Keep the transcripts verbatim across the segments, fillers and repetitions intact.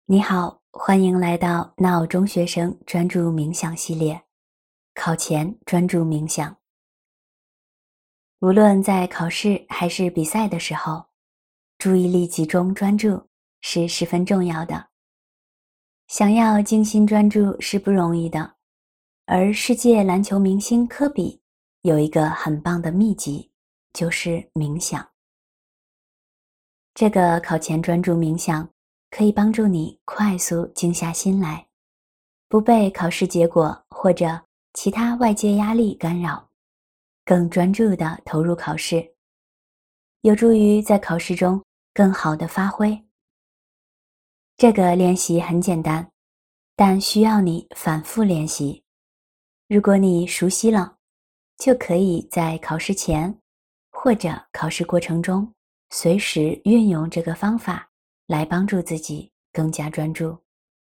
你好，欢迎来到闹中学生专注冥想系列，考前专注冥想。无论在考试还是比赛的时候，注意力集中专注是十分重要的。想要精心专注是不容易的，而世界篮球明星科比有一个很棒的秘籍，就是冥想。这个考前专注冥想可以帮助你快速静下心来，不被考试结果或者其他外界压力干扰，更专注地投入考试，有助于在考试中更好地发挥。这个练习很简单，但需要你反复练习。如果你熟悉了，就可以在考试前或者考试过程中随时运用这个方法来帮助自己更加专注。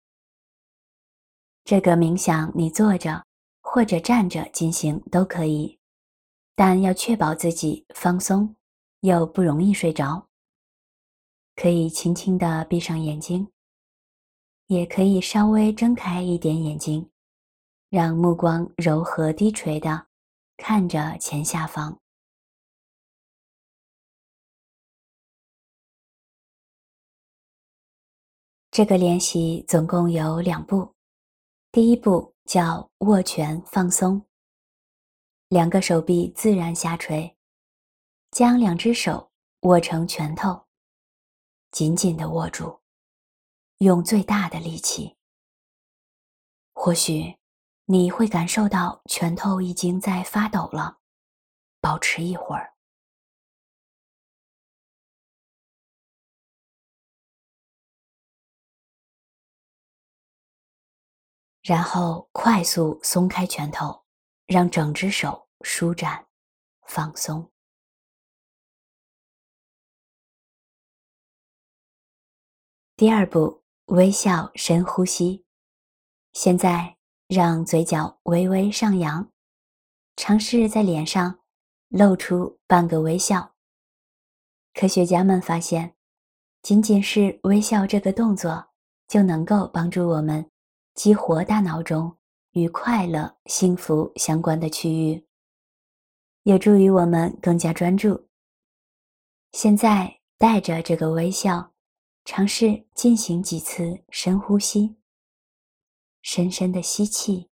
这个冥想你坐着或者站着进行都可以，但要确保自己放松又不容易睡着。可以轻轻地闭上眼睛，也可以稍微睁开一点眼睛，让目光柔和低垂地看着前下方。这个练习总共有两步，第一步叫握拳放松，两个手臂自然下垂，将两只手握成拳头，紧紧地握住，用最大的力气。或许你会感受到拳头已经在发抖了，保持一会儿。然后快速松开拳头，让整只手舒展、放松。第二步，微笑深呼吸。现在让嘴角微微上扬，尝试在脸上露出半个微笑。科学家们发现，仅仅是微笑这个动作，就能够帮助我们激活大脑中与快乐、幸福相关的区域，有助于我们更加专注。现在带着这个微笑，尝试进行几次深呼吸，深深的吸气，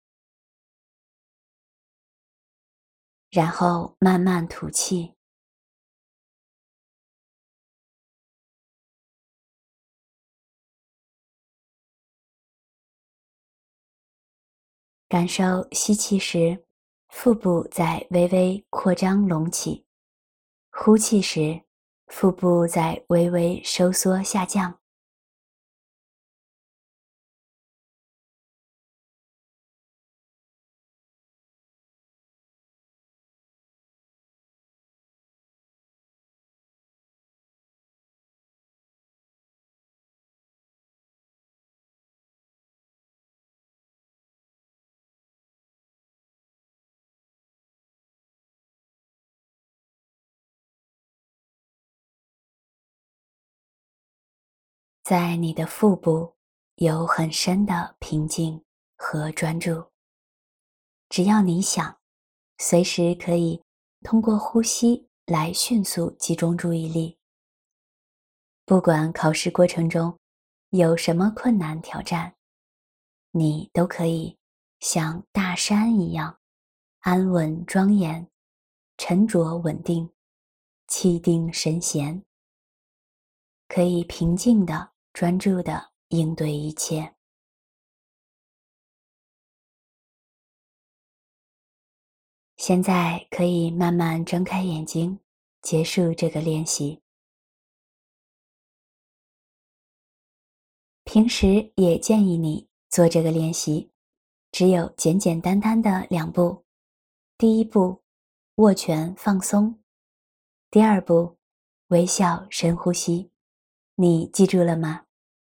然后慢慢吐气。感受吸气时，腹部在微微扩张隆起；呼气时，腹部在微微收缩下降。在你的腹部有很深的平静和专注。只要你想，随时可以通过呼吸来迅速集中注意力。不管考试过程中有什么困难挑战，你都可以像大山一样安稳庄严、沉着稳定、气定神闲，可以平静地、专注地应对一切。现在可以慢慢睁开眼睛，结束这个练习。平时也建议你做这个练习，只有简简单单的两步。第一步，握拳放松；第二步，微笑深呼吸。你记住了吗？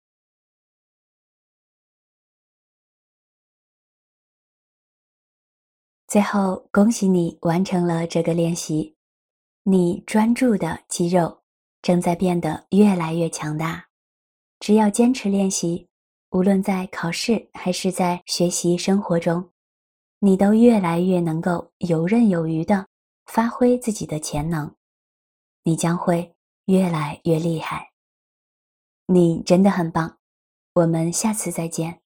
最后，恭喜你完成了这个练习，你专注的肌肉正在变得越来越强大。 只要坚持练习，无论在考试还是在学习生活中，你都越来越能够游刃有余地发挥自己的潜能，你将会越来越厉害。你真的很棒，我们下次再见。